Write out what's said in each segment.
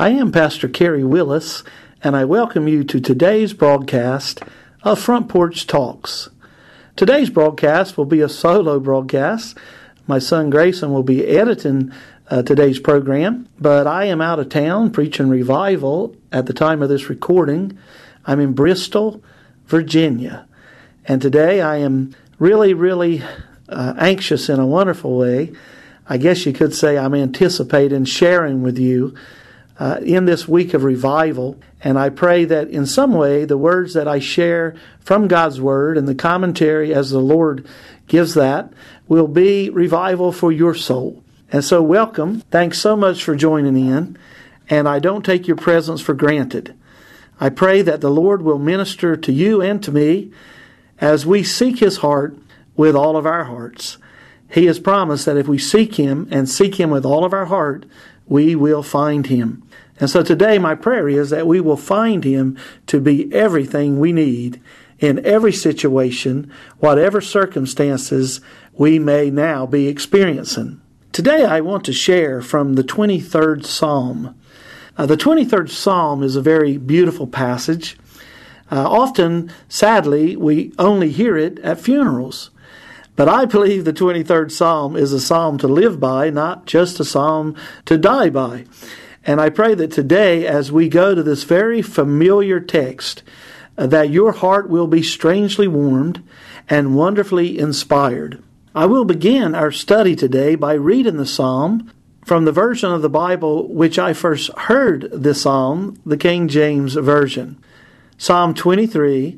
I am Pastor Kerry Willis, and I welcome you to today's broadcast of Front Porch Talks. Today's broadcast will be a solo broadcast. My son Grayson will be editing today's program, but I am out of town preaching revival at the time of this recording. I'm in Bristol, Virginia, and today I am really anxious in a wonderful way. I guess you could say I'm anticipating sharing with you in this week of revival, and I pray that in some way the words that I share from God's Word and the commentary as the Lord gives that will be revival for your soul. And so welcome. Thanks so much for joining in, and I don't take your presence for granted. I pray that the Lord will minister to you and to me as we seek His heart with all of our hearts. He has promised that if we seek Him and seek Him with all of our heart, we will find Him. And so today my prayer is that we will find Him to be everything we need in every situation, whatever circumstances we may now be experiencing. Today I want to share from the 23rd Psalm. The 23rd Psalm is a very beautiful passage. Often, sadly, we only hear it at funerals. But I believe the 23rd Psalm is a psalm to live by, not just a psalm to die by. And I pray that today, as we go to this very familiar text, that your heart will be strangely warmed and wonderfully inspired. I will begin our study today by reading the psalm from the version of the Bible which I first heard this psalm, the King James Version. Psalm 23,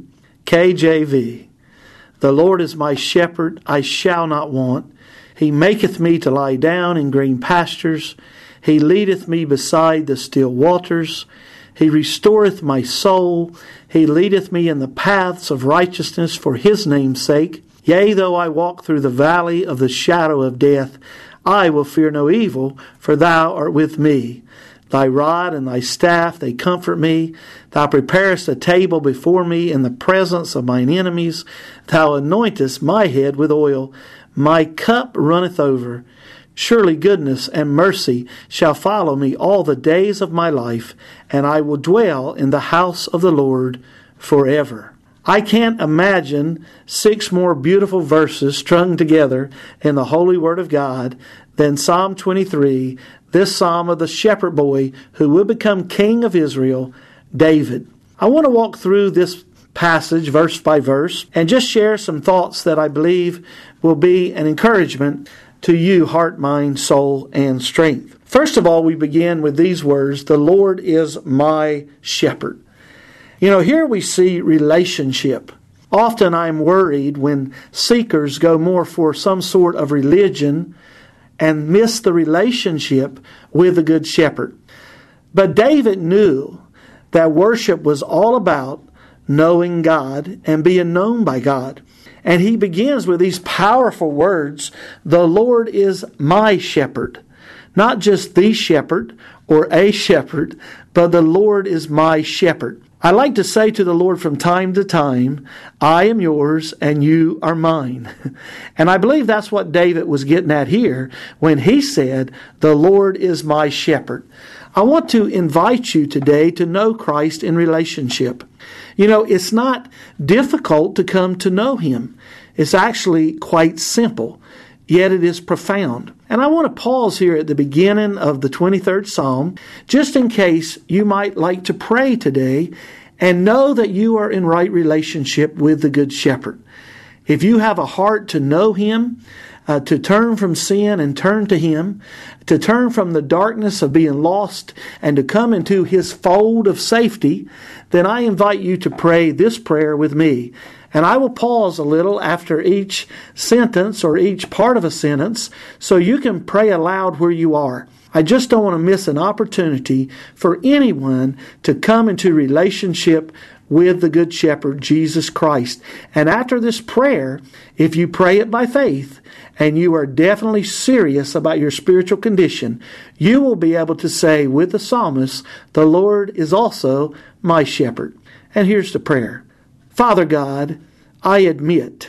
KJV. The Lord is my shepherd, I shall not want. He maketh me to lie down in green pastures. He leadeth me beside the still waters. He restoreth my soul. He leadeth me in the paths of righteousness for His name's sake. Yea, though I walk through the valley of the shadow of death, I will fear no evil, for Thou art with me. Thy rod and Thy staff, they comfort me. Thou preparest a table before me in the presence of mine enemies. Thou anointest my head with oil. My cup runneth over. Surely goodness and mercy shall follow me all the days of my life, and I will dwell in the house of the Lord forever. I can't imagine 6 more beautiful verses strung together in the Holy Word of God than Psalm 23, this psalm of the shepherd boy who will become king of Israel, David. I want to walk through this passage verse by verse and just share some thoughts that I believe will be an encouragement to you, heart, mind, soul, and strength. First of all, we begin with these words, the Lord is my shepherd. You know, here we see relationship. Often I'm worried when seekers go more for some sort of religion and miss the relationship with the Good Shepherd. But David knew that worship was all about knowing God and being known by God. And he begins with these powerful words, the Lord is my shepherd. Not just the shepherd or a shepherd, but the Lord is my shepherd. I like to say to the Lord from time to time, I am yours and you are mine. And I believe that's what David was getting at here when he said, the Lord is my shepherd. I want to invite you today to know Christ in relationship. You know, it's not difficult to come to know Him. It's actually quite simple, yet it is profound. And I want to pause here at the beginning of the 23rd Psalm, just in case you might like to pray today and know that you are in right relationship with the Good Shepherd. If you have a heart to know Him, to turn from sin and turn to Him, to turn from the darkness of being lost and to come into His fold of safety, then I invite you to pray this prayer with me. And I will pause a little after each sentence or each part of a sentence so you can pray aloud where you are. I just don't want to miss an opportunity for anyone to come into relationship with the Good Shepherd, Jesus Christ. And after this prayer, if you pray it by faith, and you are definitely serious about your spiritual condition, you will be able to say with the psalmist, the Lord is also my shepherd. And here's the prayer. Father God, I admit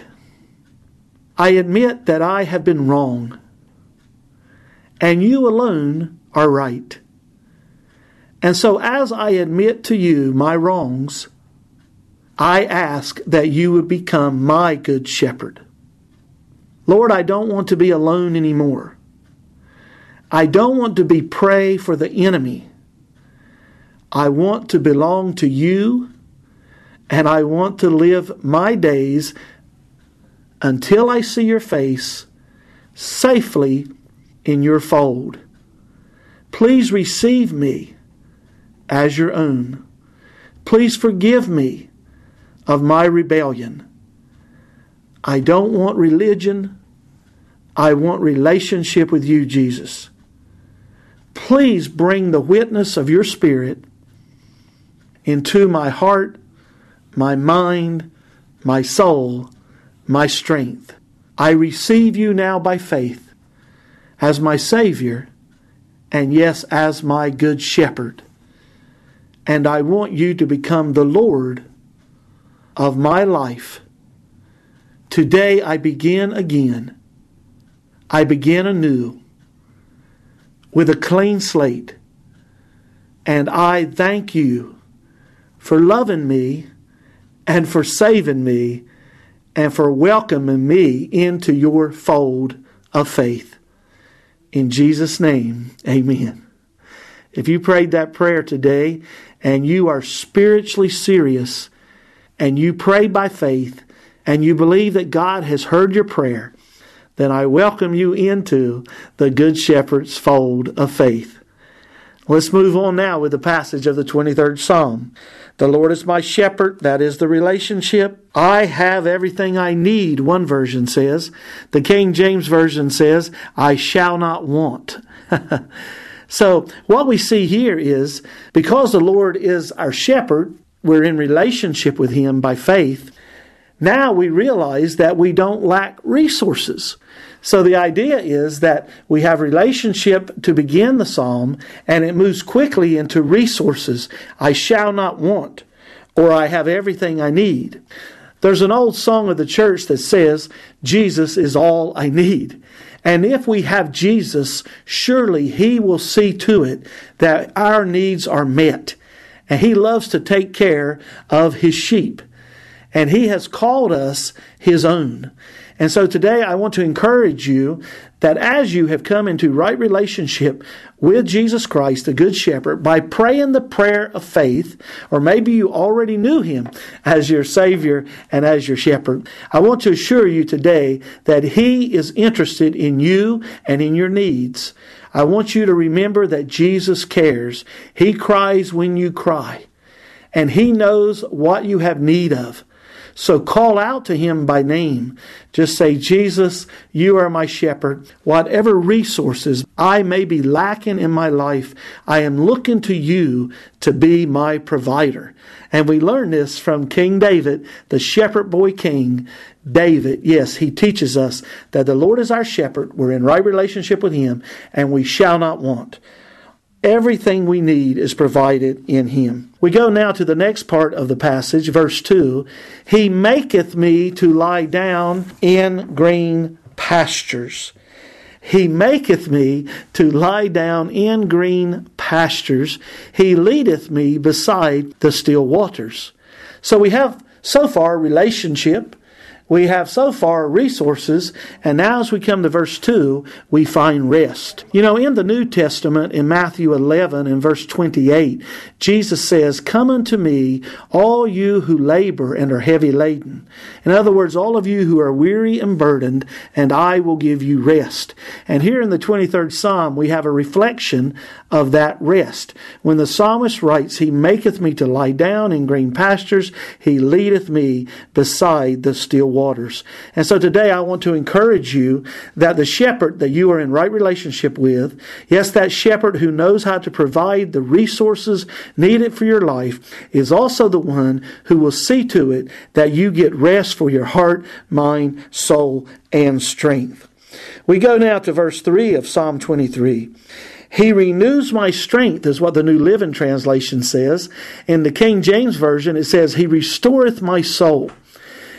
that I have been wrong, and you alone are right. And so as I admit to you my wrongs, I ask that you would become my good shepherd. Lord, I don't want to be alone anymore. I don't want to be prey for the enemy. I want to belong to you, and I want to live my days until I see your face safely in your fold. Please receive me as your own. Please forgive me of my rebellion. I don't want religion. I want relationship with you, Jesus. Please bring the witness of your Spirit into my heart, my mind, my soul, my strength. I receive you now by faith as my Savior, and yes, as my good shepherd. And I want you to become the Lord of my life. Today I begin again. I begin anew with a clean slate. And I thank you for loving me and for saving me and for welcoming me into your fold of faith. In Jesus' name, amen. If you prayed that prayer today and you are spiritually serious and you pray by faith and you believe that God has heard your prayer, then I welcome you into the Good Shepherd's fold of faith. Let's move on now with the passage of the 23rd Psalm. The Lord is my shepherd, that is the relationship. I have everything I need, one version says. The King James Version says, I shall not want. So what we see here is, because the Lord is our shepherd, we're in relationship with Him by faith. Now we realize that we don't lack resources. So the idea is that we have relationship to begin the psalm, and it moves quickly into resources. I shall not want, or I have everything I need. There's an old song of the church that says, Jesus is all I need. And if we have Jesus, surely He will see to it that our needs are met. And He loves to take care of His sheep. And He has called us His own. And so today I want to encourage you that as you have come into right relationship with Jesus Christ, the Good Shepherd, by praying the prayer of faith, or maybe you already knew Him as your Savior and as your Shepherd, I want to assure you today that He is interested in you and in your needs. I want you to remember that Jesus cares. He cries when you cry, and He knows what you have need of. So call out to Him by name. Just say, Jesus, you are my shepherd. Whatever resources I may be lacking in my life, I am looking to you to be my provider. And we learn this from King David, the shepherd boy king. David, yes, he teaches us that the Lord is our shepherd. We're in right relationship with Him, and we shall not want. Everything we need is provided in Him. We go now to the next part of the passage, verse 2. He maketh me to lie down in green pastures. He maketh me to lie down in green pastures. He leadeth me beside the still waters. So we have so far relationship. We have so far resources, and now as we come to verse 2, we find rest. You know, in the New Testament, in Matthew 11 and verse 28, Jesus says, Come unto me, all you who labor and are heavy laden. In other words, all of you who are weary and burdened, and I will give you rest. And here in the 23rd Psalm, we have a reflection of that rest. When the psalmist writes, He maketh me to lie down in green pastures, He leadeth me beside the still waters. And so today I want to encourage you that the shepherd that you are in right relationship with, yes, that shepherd who knows how to provide the resources needed for your life, is also the one who will see to it that you get rest for your heart, mind, soul, and strength. We go now to verse 3 of Psalm 23. He renews my strength is what the New Living Translation says. In the King James Version it says, He restoreth my soul.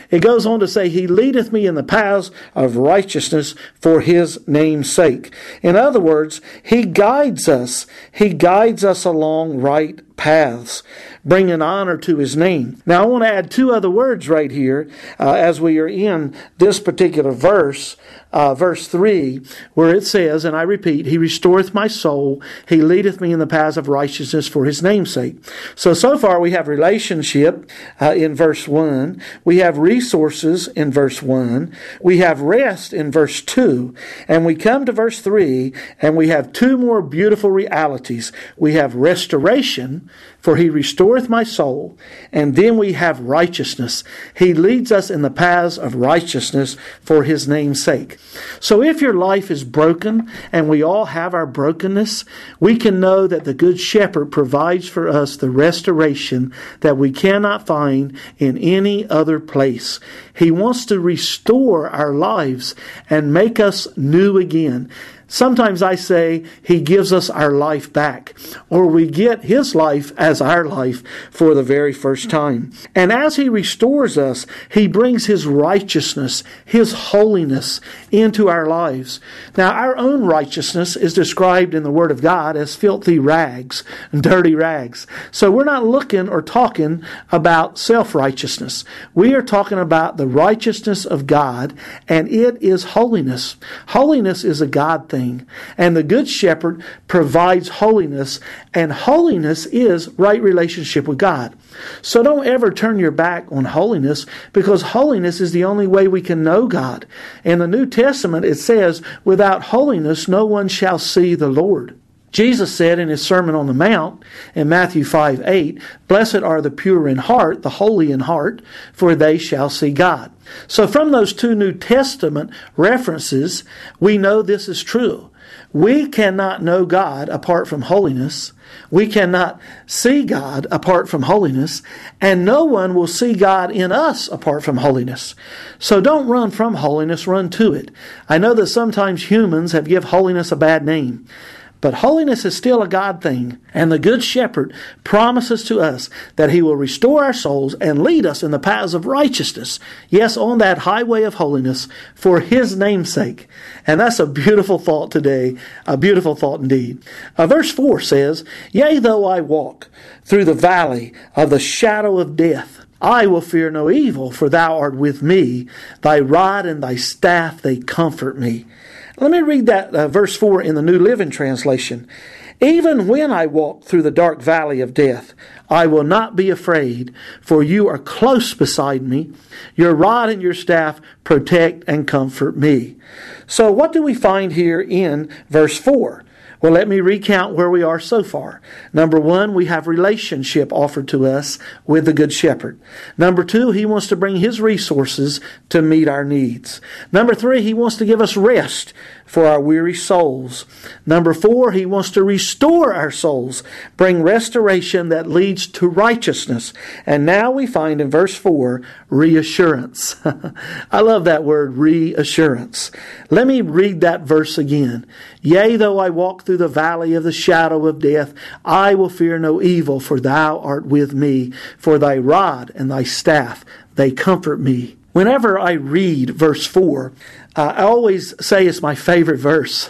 It goes on to say, He leadeth me in the paths of righteousness for His name's sake. In other words, He guides us. He guides us along right paths, bringing honor to His name. Now, I want to add two other words right here as we are in this particular verse, verse 3, where it says, and I repeat, He restoreth my soul. He leadeth me in the paths of righteousness for His name's sake. So far we have relationship in verse 1. We have resources in verse 1. We have rest in verse 2. And we come to verse 3, and we have two more beautiful realities. We have restoration, for He restoreth my soul. And then we have righteousness. He leads us in the paths of righteousness for His name's sake. So if your life is broken, and we all have our brokenness, we can know that the Good Shepherd provides for us the restoration that we cannot find in any other place. He wants to restore our lives and make us new again. Sometimes I say He gives us our life back, or we get His life as our life for the very first time. And as He restores us, He brings His righteousness, His holiness into our lives. Now, our own righteousness is described in the Word of God as filthy rags, dirty rags. So we're not looking or talking about self-righteousness. We are talking about the righteousness of God, and it is holiness. Holiness is a God thing. And the Good Shepherd provides holiness, and holiness is right relationship with God. So don't ever turn your back on holiness, because holiness is the only way we can know God. In the New Testament it says, without holiness no one shall see the Lord. Jesus said in His Sermon on the Mount in Matthew 5:8, Blessed are the pure in heart, the holy in heart, for they shall see God. So from those two New Testament references, we know this is true. We cannot know God apart from holiness. We cannot see God apart from holiness, and no one will see God in us apart from holiness. So don't run from holiness, run to it. I know that sometimes humans have given holiness a bad name. But holiness is still a God thing, and the Good Shepherd promises to us that He will restore our souls and lead us in the paths of righteousness. Yes, on that highway of holiness for His name's sake. And that's a beautiful thought today, a beautiful thought indeed. Verse 4 says, Yea, though I walk through the valley of the shadow of death, I will fear no evil, for Thou art with me. Thy rod and Thy staff, they comfort me. Let me read that verse 4 in the New Living Translation. Even when I walk through the dark valley of death, I will not be afraid, for You are close beside me. Your rod and Your staff protect and comfort me. So what do we find here in verse 4? Well, let me recount where we are so far. Number 1, we have relationship offered to us with the Good Shepherd. Number 2, He wants to bring His resources to meet our needs. Number 3, He wants to give us rest for our weary souls. Number 4, He wants to restore our souls, bring restoration that leads to righteousness. And now we find in verse 4, reassurance. I love that word, reassurance. Let me read that verse again. Yea, though I walk through the valley of the shadow of death, I will fear no evil, for Thou art with me. For Thy rod and Thy staff, they comfort me. Whenever I read verse 4, I always say it's my favorite verse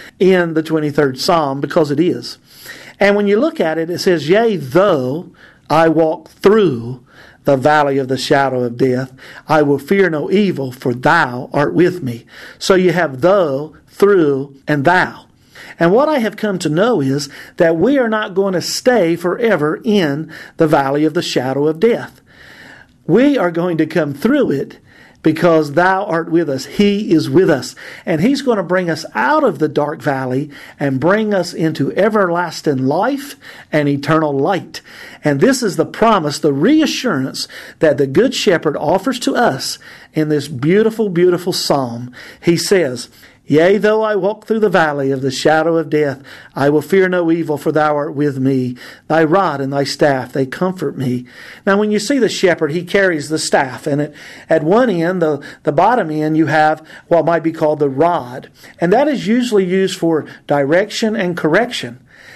in the 23rd Psalm, because it is. And when you look at it, it says, Yea, though I walk through the valley of the shadow of death, I will fear no evil, for Thou art with me. So you have though, through, and Thou. And what I have come to know is that we are not going to stay forever in the valley of the shadow of death. We are going to come through it, because Thou art with us. He is with us. And He's going to bring us out of the dark valley and bring us into everlasting life and eternal light. And this is the promise, the reassurance that the Good Shepherd offers to us in this beautiful, beautiful psalm. He says, Yea, though I walk through the valley of the shadow of death, I will fear no evil, for Thou art with me. Thy rod and Thy staff, they comfort me. Now, when you see the shepherd, he carries the staff, and at one end, the bottom end, you have what might be called the rod. And that is usually used for direction and correction.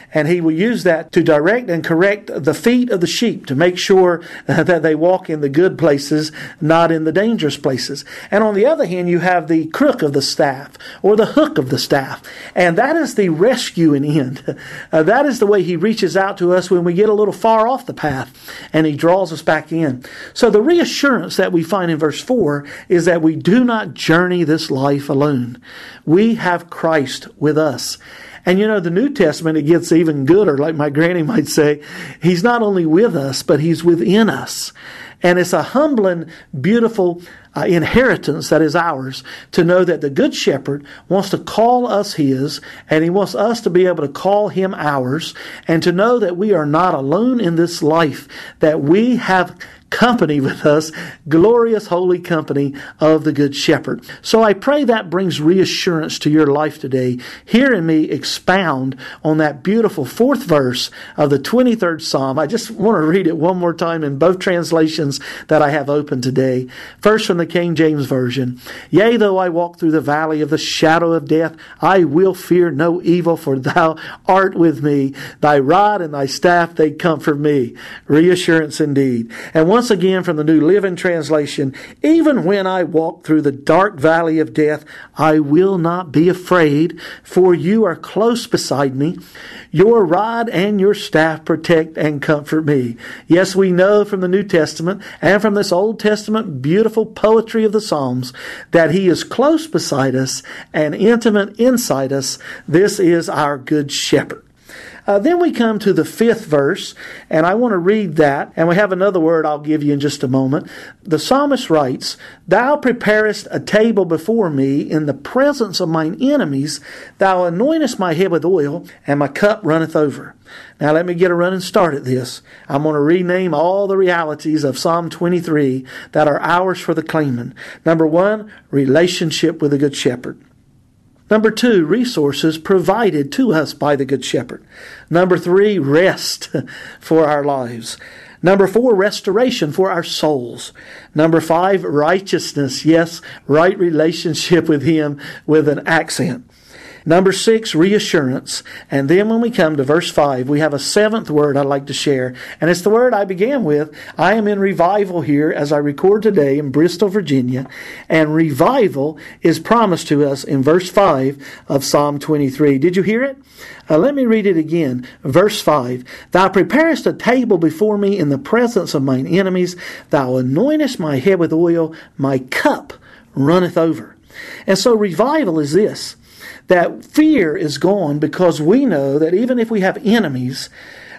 and he will use that to direct and correct the feet of the sheep to make sure that they walk in the good places, not in the dangerous places. And on the other hand, you have the crook of the staff or the hook of the staff, and that is the rescuing end. That is the way he reaches out to us when we get a little far off the path, and he draws us back in. So the reassurance that we find in verse 4 is that we do not journey this life alone. We have Christ with us. And you know, the New Testament, it gets even gooder, like my granny might say. He's not only with us, but he's within us. And it's a humbling, beautiful inheritance that is ours to know that the Good Shepherd wants to call us his, and he wants us to be able to call him ours, and to know that we are not alone in this life, that we have company with us, glorious holy company of the Good Shepherd. So I pray that brings reassurance to your life today, hearing me expound on that beautiful 4th verse of the 23rd Psalm. I just want to read it one more time in both translations that I have open today. First from the King James Version. Yea, though I walk through the valley of the shadow of death, I will fear no evil, for thou art with me. Thy rod and thy staff, they comfort me. Reassurance indeed. And once again from the New Living Translation, even when I walk through the dark valley of death, I will not be afraid, for you are close beside me. Your rod and your staff protect and comfort me. Yes, we know from the New Testament and from this Old Testament beautiful poetry of the Psalms that he is close beside us and intimate inside us. This is our Good Shepherd. Then we come to the 5th verse, and I want to read that, and we have another word I'll give you in just a moment. The psalmist writes, Thou preparest a table before me in the presence of mine enemies. Thou anointest my head with oil, and my cup runneth over. Now let me get a running start at this. I'm going to rename all the realities of Psalm 23 that are ours for the claiming. Number 1, relationship with the Good Shepherd. Number 2, resources provided to us by the Good Shepherd. Number 3, rest for our lives. Number 4, restoration for our souls. Number 5, righteousness. Yes, right relationship with him with an accent. Number 6, reassurance. And then when we come to verse 5, we have a 7th word I'd like to share. And it's the word I began with. I am in revival here as I record today in Bristol, Virginia. And revival is promised to us in verse 5 of Psalm 23. Did you hear it? Let me read it again. Verse 5. Thou preparest a table before me in the presence of mine enemies. Thou anointest my head with oil. My cup runneth over. And so revival is this. That fear is gone because we know that even if we have enemies,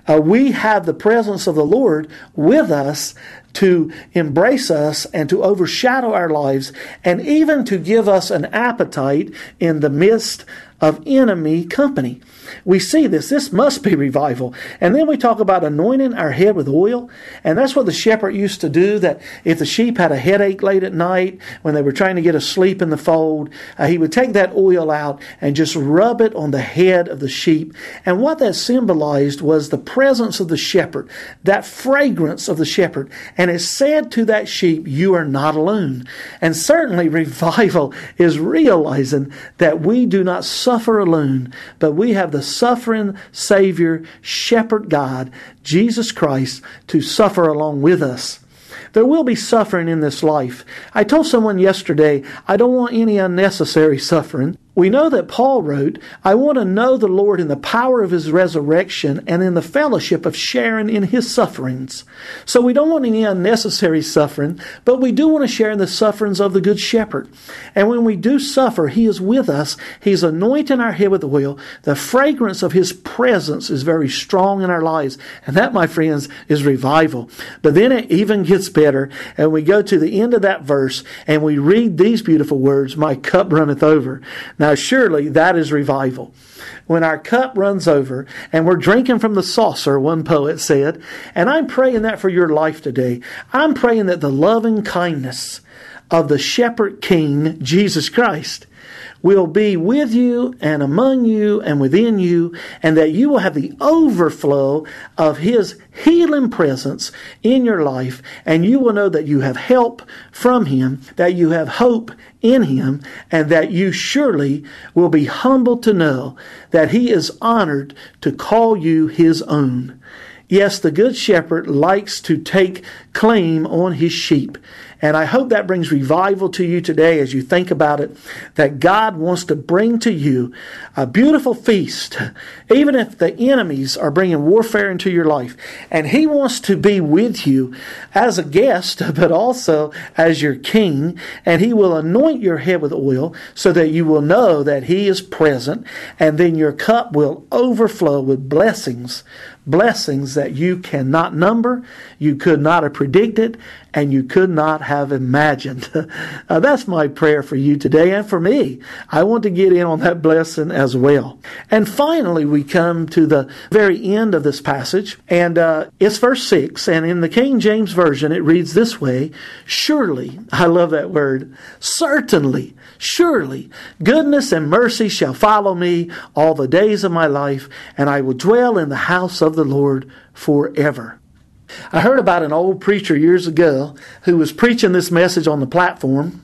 we have the presence of the Lord with us to embrace us and to overshadow our lives and even to give us an appetite in the midst of enemy company. We see this. This must be revival. And then we talk about anointing our head with oil. And that's what the shepherd used to do, that if the sheep had a headache late at night when they were trying to get asleep in the fold, he would take that oil out and just rub it on the head of the sheep. And what that symbolized was the presence of the shepherd, that fragrance of the shepherd. And it said to that sheep, you are not alone. And certainly revival is realizing that we do not suffer alone, but we have the suffering Savior, Shepherd God, Jesus Christ, to suffer along with us. There will be suffering in this life. I told someone yesterday, I don't want any unnecessary suffering. We know that Paul wrote, I want to know the Lord in the power of his resurrection and in the fellowship of sharing in his sufferings. So we don't want any unnecessary suffering, but we do want to share in the sufferings of the Good Shepherd. And when we do suffer, he is with us. He's anointing our head with oil. The fragrance of his presence is very strong in our lives. And that, my friends, is revival. But then it even gets better. And we go to the end of that verse and we read these beautiful words, my cup runneth over. Now, surely that is revival. When our cup runs over and we're drinking from the saucer, one poet said, and I'm praying that for your life today. I'm praying that the loving kindness of the Shepherd King, Jesus Christ, will be with you and among you and within you, and that you will have the overflow of His healing presence in your life, and you will know that you have help from Him, that you have hope in Him, and that you surely will be humbled to know that He is honored to call you His own. Yes, the Good Shepherd likes to take claim on His sheep. And I hope that brings revival to you today as you think about it, that God wants to bring to you a beautiful feast, even if the enemies are bringing warfare into your life. And He wants to be with you as a guest, but also as your King. And He will anoint your head with oil so that you will know that He is present. And then your cup will overflow with blessings. Blessings that you cannot number, you could not have predicted, and you could not have imagined. That's my prayer for you today and for me. I want to get in on that blessing as well. And finally, we come to the very end of this passage, and it's verse 6, and in the King James Version, it reads this way: surely, I love that word, certainly, surely, goodness and mercy shall follow me all the days of my life, and I will dwell in the house of the Lord forever. I heard about an old preacher years ago who was preaching this message on the platform.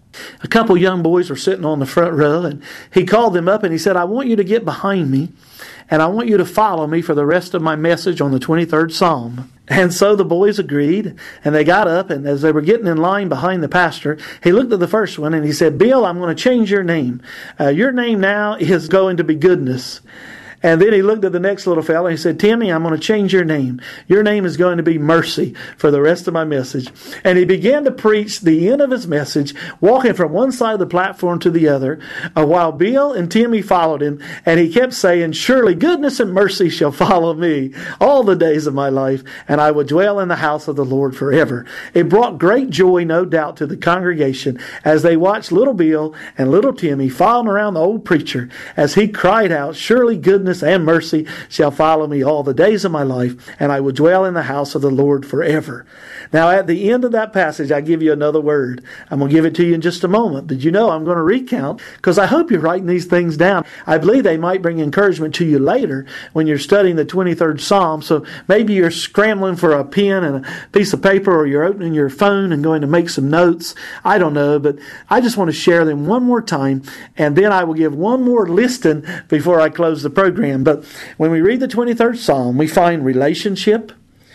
A couple young boys were sitting on the front row, and he called them up and he said, I want you to get behind me, and I want you to follow me for the rest of my message on the 23rd Psalm. And so the boys agreed, and they got up, and as they were getting in line behind the pastor, he looked at the first one and he said, Bill, I'm going to change your name. Your name now is going to be Goodness. And then he looked at the next little fella and he said, Timmy, I'm going to change your name. Your name is going to be Mercy for the rest of my message. And he began to preach the end of his message, walking from one side of the platform to the other, while Bill and Timmy followed him. And he kept saying, surely goodness and mercy shall follow me all the days of my life, and I will dwell in the house of the Lord forever. It brought great joy, no doubt, to the congregation as they watched little Bill and little Timmy following around the old preacher as he cried out, surely goodness and mercy shall follow me all the days of my life, and I will dwell in the house of the Lord forever. Now, at the end of that passage, I give you another word. I'm going to give it to you in just a moment. But you know, I'm going to recount, because I hope you're writing these things down. I believe they might bring encouragement to you later when you're studying the 23rd Psalm. So maybe you're scrambling for a pen and a piece of paper, or you're opening your phone and going to make some notes. I don't know, but I just want to share them one more time, and then I will give one more listing before I close the program. But when we read the 23rd Psalm, we find relationship,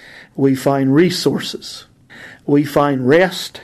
we find resources, we find rest,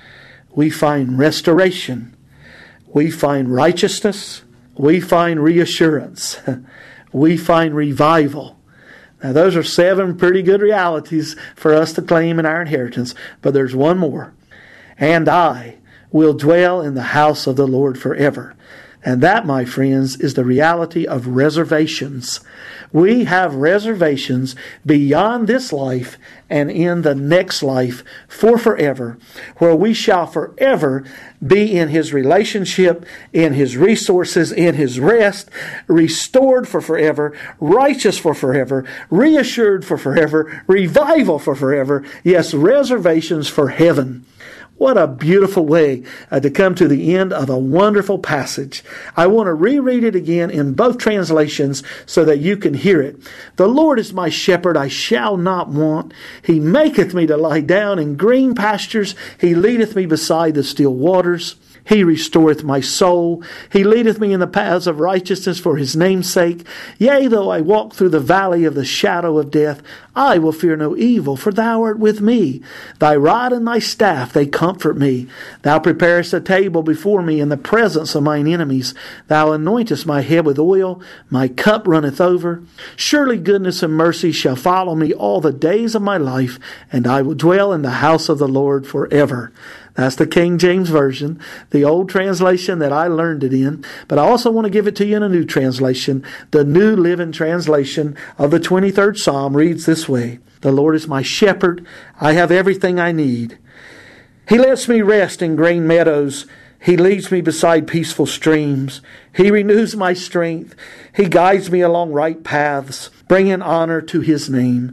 we find restoration, we find righteousness, we find reassurance, we find revival. Now those are 7 pretty good realities for us to claim in our inheritance, but there's one more. And I will dwell in the house of the Lord forever. And that, my friends, is the reality of reservations. We have reservations beyond this life and in the next life for forever, where we shall forever be in His relationship, in His resources, in His rest, restored for forever, righteous for forever, reassured for forever, revival for forever. Yes, reservations for heaven. What a beautiful way to come to the end of a wonderful passage. I want to reread it again in both translations so that you can hear it. The Lord is my shepherd, I shall not want. He maketh me to lie down in green pastures. He leadeth me beside the still waters. He restoreth my soul. He leadeth me in the paths of righteousness for His name's sake. Yea, though I walk through the valley of the shadow of death, I will fear no evil, for Thou art with me. Thy rod and Thy staff, they comfort me. Thou preparest a table before me in the presence of mine enemies. Thou anointest my head with oil. My cup runneth over. Surely goodness and mercy shall follow me all the days of my life, and I will dwell in the house of the Lord forever. That's the King James Version, the old translation that I learned it in. But I also want to give it to you in a new translation. The New Living Translation of the 23rd Psalm reads this way: The Lord is my shepherd. I have everything I need. He lets me rest in green meadows. He leads me beside peaceful streams. He renews my strength. He guides me along right paths, bringing honor to His name.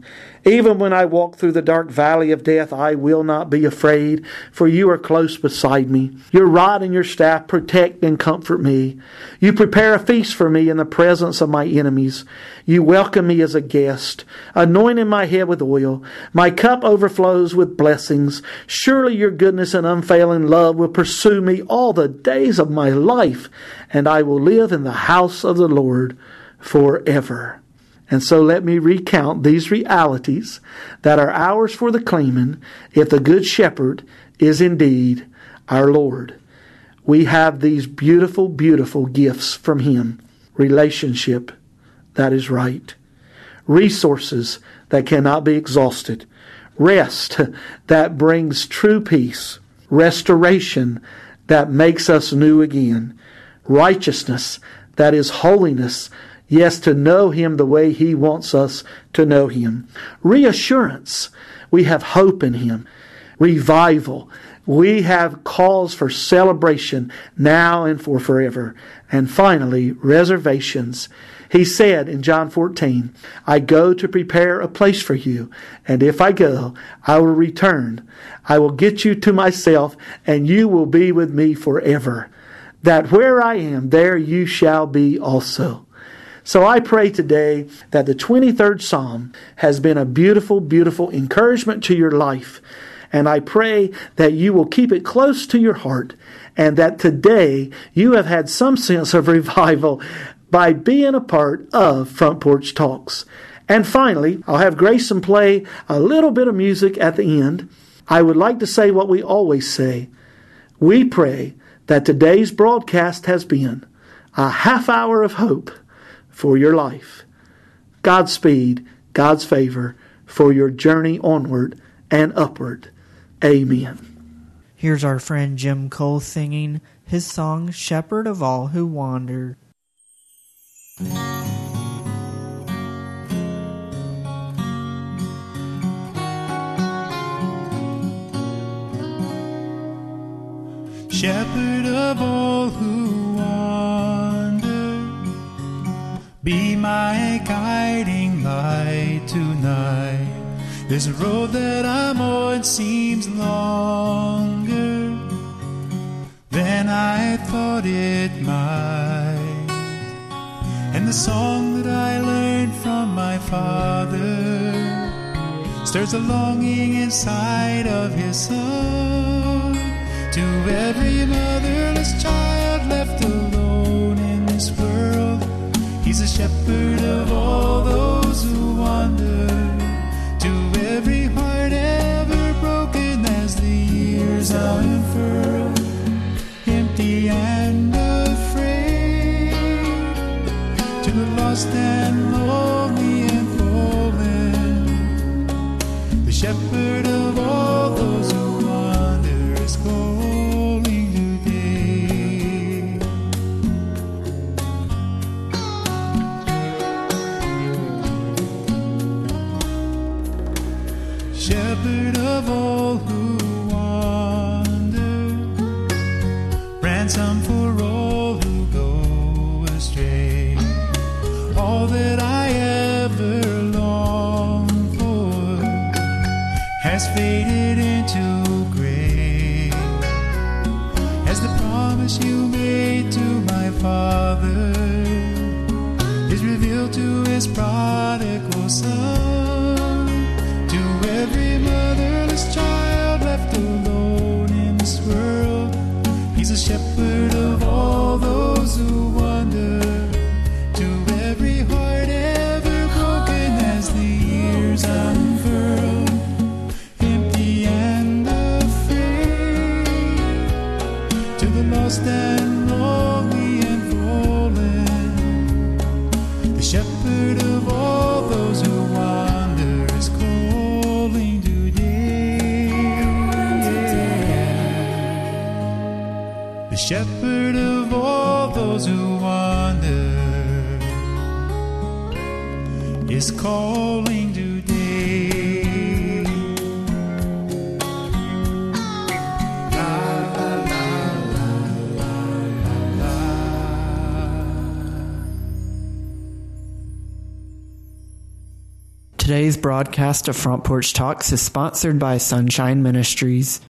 Even when I walk through the dark valley of death, I will not be afraid, for you are close beside me. Your rod and your staff protect and comfort me. You prepare a feast for me in the presence of my enemies. You welcome me as a guest, anointing my head with oil. My cup overflows with blessings. Surely your goodness and unfailing love will pursue me all the days of my life, and I will live in the house of the Lord forever. And so let me recount these realities that are ours for the claiming if the Good Shepherd is indeed our Lord. We have these beautiful, beautiful gifts from Him. Relationship that is right. Resources that cannot be exhausted. Rest that brings true peace. Restoration that makes us new again. Righteousness that is holiness. Yes, to know Him the way He wants us to know Him. Reassurance. We have hope in Him. Revival. We have cause for celebration now and for forever. And finally, reservations. He said in John 14, I go to prepare a place for you, and if I go, I will return. I will get you to myself, and you will be with me forever. That where I am, there you shall be also. So I pray today that the 23rd Psalm has been a beautiful, beautiful encouragement to your life. And I pray that you will keep it close to your heart and that today you have had some sense of revival by being a part of Front Porch Talks. And finally, I'll have Grayson play a little bit of music at the end. I would like to say what we always say. We pray that today's broadcast has been a half hour of hope for your life. Godspeed, God's favor for your journey onward and upward. Amen. Here's our friend Jim Cole singing his song, Shepherd of All Who Wander. Shepherd of all who wander, be my guiding light tonight. This road that I'm on seems longer than I thought it might. And the song that I learned from my father stirs a longing inside of his son. To every motherless child left alone in this world, He's a shepherd of all those who wander. To every heart ever broken as the years unfurl, empty and afraid. To the lost and lonely and fallen, the shepherd of all those who wander is calling today. Shepherd of all who wander, ransom for all who go astray. All that I ever longed for has faded into gray, as the promise you made to my father is revealed to his prodigal son. To every motherless child left alone in this world, He's a shepherd of all those who wander. To every heart ever broken as the years unfurl, empty and afraid. To the lost and lonely and fallen, the shepherd of all those who wander is calling today. The shepherd of all those who wander is calling today. La, la, la, la, la, la. Today's broadcast of Front Porch Talks is sponsored by Sunshine Ministries.